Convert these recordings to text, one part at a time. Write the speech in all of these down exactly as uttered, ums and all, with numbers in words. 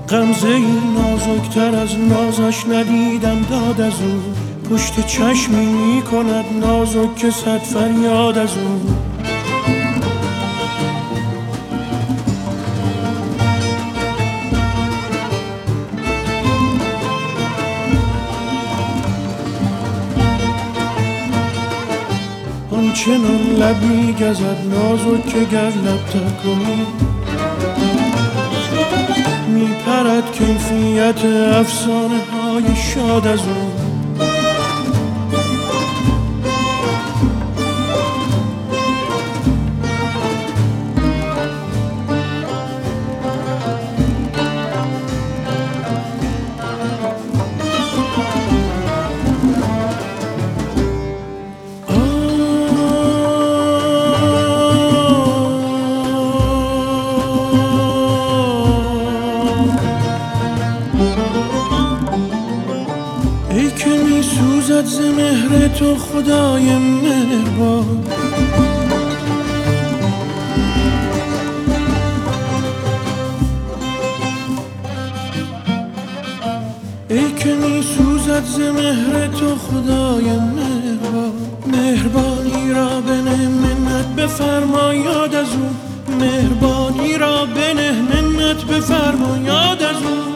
غمزه ای نازکتر از نازش ندیدم داد از او، پشت چشمی می کند نازک که صد فریاد از او. آنچنان لب می گزد نازک که گر لب تر کنی می پرد کیفیت افسانه های شاد از او. ای که می سوزد ز مهر تو خدای مهربان، ای که می سوزد ز مهر تو خدای مهربان. مهربانی را بنه منت بفرما یاد از او، مهربانی را بنه منت بفرما یاد از او.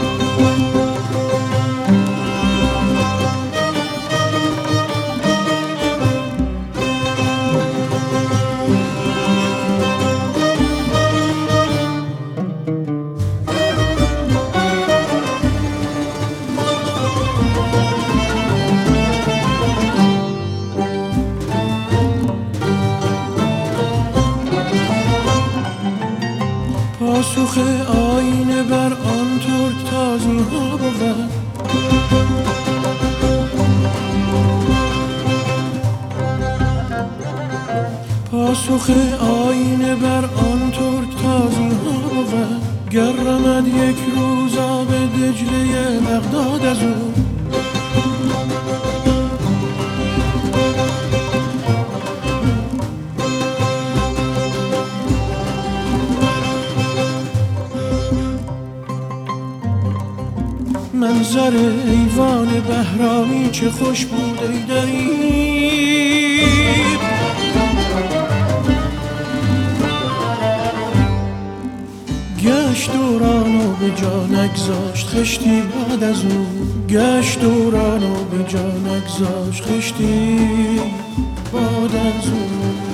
پاسخ آینه بر آن ترک تازی ها بود، پاسخ آینه بر آن ترک تازی ها بود. گر رمد یک روز آب دجله بغداد از او، منظر ایوان بهرامی چه خوش بود ای دریغ. گشت دوران و به جا نگذاشت خشتی باد از او، گشت دوران و به جا نگذاشت خشتی باد از او.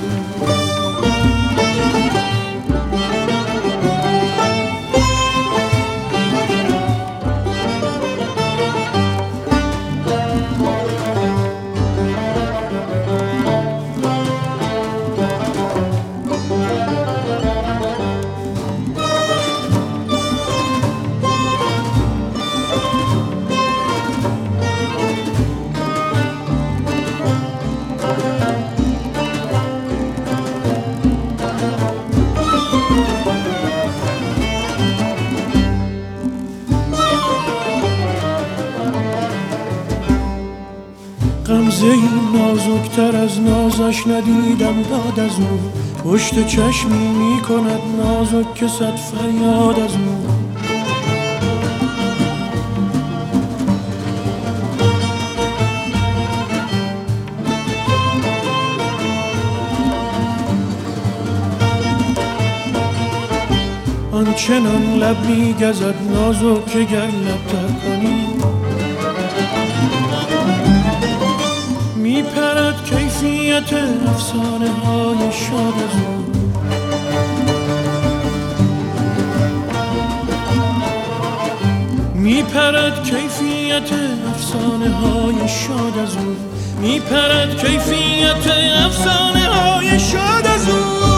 غمزه ای نازکتر از نازش ندیدم داد از او، پشت چشمی می کند نازک که صد فریاد از او. آنچنان لب می گزد نازک که گر لب تر کنی می پرد کیفیت افسانه های شاد از او. می پرد کیفیت افسانه های شاد از او، می پرد کیفیت افسانه های شاد از او.